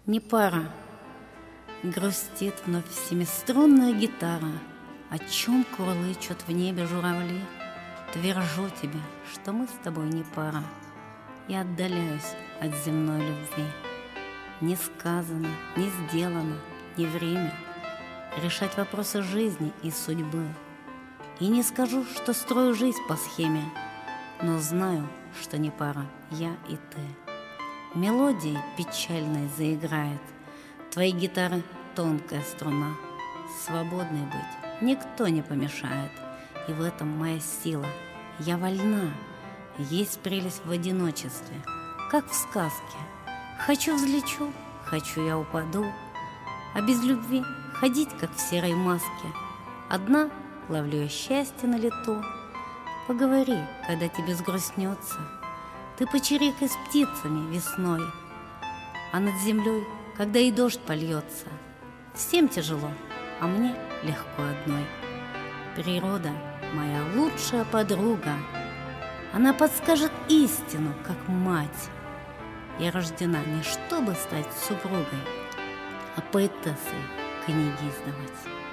Не пара. Грустит вновь семиструнная гитара, о чем курлычут в небе журавли. Твержу тебе, что мы с тобой не пара, и отдаляюсь от земной любви. Не сказано, не сделано, не время решать вопросы жизни и судьбы. И не скажу, что строю жизнь по схеме, но знаю, что не пара я и ты. Мелодией печальной заиграет твоей гитары тонкая струна. Свободной быть никто не помешает, и в этом моя сила. Я вольна, есть прелесть в одиночестве, как в сказке. Хочу взлечу, хочу я упаду, а без любви ходить, как в серой маске. Одна ловлю я счастье на лету. Поговори, когда тебе сгрустнется, ты почирикай с птицами весной, а над землей, когда и дождь польется. Всем тяжело, а мне легко одной. Природа — моя лучшая подруга, она подскажет истину, как мать. Я рождена не чтобы стать супругой, а поэтессой книги издавать.